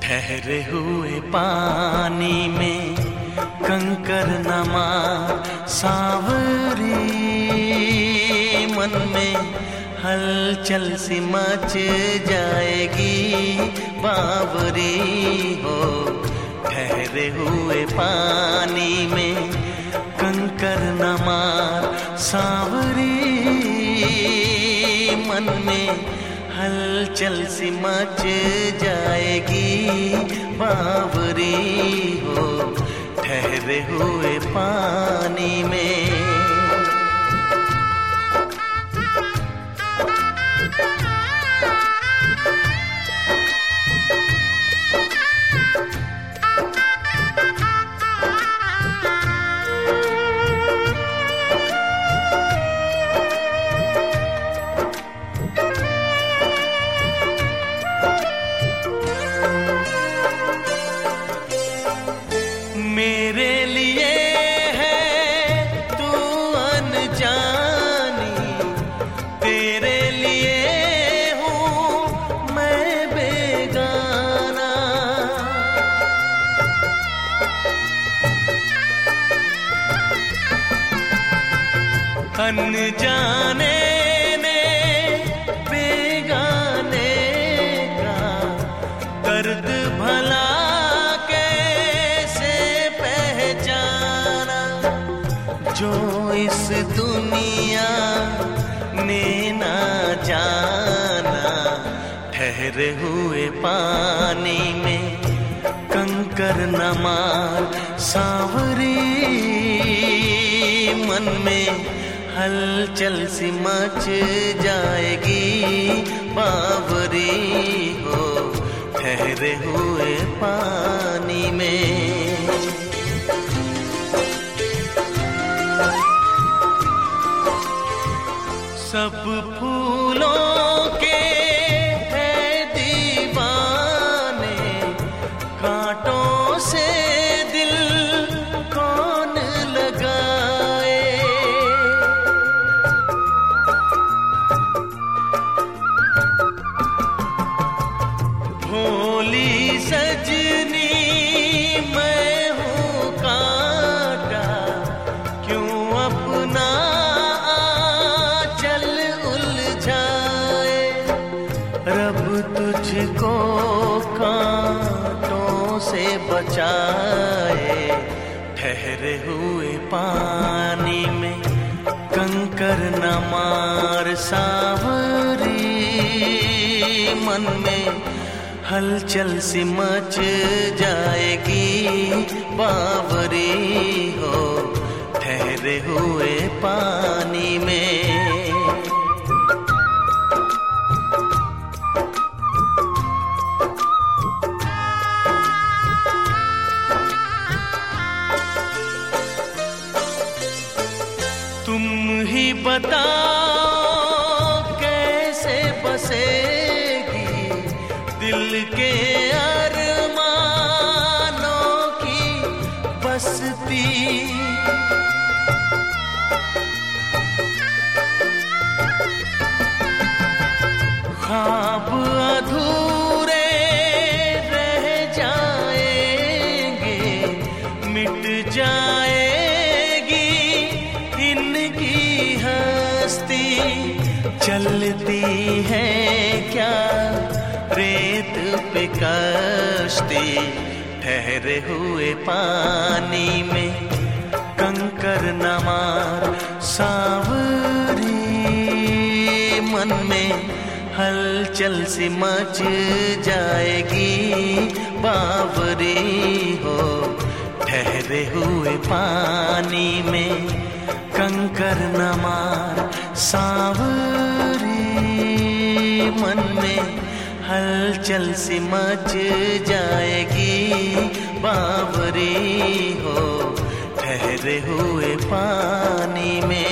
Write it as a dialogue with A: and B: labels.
A: ठहरे हुए पानी में कंकर नमा सांवरी, मन में हलचल सी मच जाएगी बावरी हो। ठहरे हुए पानी में कंकर नमा सांवरी, मन में हलचल सी मच जाएगी बावरी हो। ठहरे हुए पानी में मेरे लिए है तू अनजानी, तेरे लिए हूँ मैं बेगाना। अनजाने ने बेगाने का दर्द भला जो इस दुनिया ने ना जाना। ठहरे हुए पानी में कंकर नमा सांवरी, मन में हलचल सी मच जाएगी बावरी हो। ठहरे हुए पानी में सब फूलों के है दीवाने, कांटों से दिल कौन लगाए। भोली सजनी मैं हूँ कांटा, क्यों अपना रब तुझको कांटों से बचाए। ठहरे हुए पानी में कंकर नमा सांवरी, मन में हलचल सी मच जाएगी बावरी हो। ठहरे हुए पानी में तुम ही बताओ कैसे बसेगी दिल के अरमानों की बस्ती। ख्वाब अधूरे रह जाएंगे, मिट जाए चलती है क्या रेत पे कश्ती। ठहरे हुए पानी में कंकर नमा सांवरी, मन में हलचल सी मच जाएगी बावरी हो। ठहरे हुए पानी में कंकर नमा सांवरी, मन में हलचल सी मच जाएगी बावरी हो। ठहरे हुए पानी में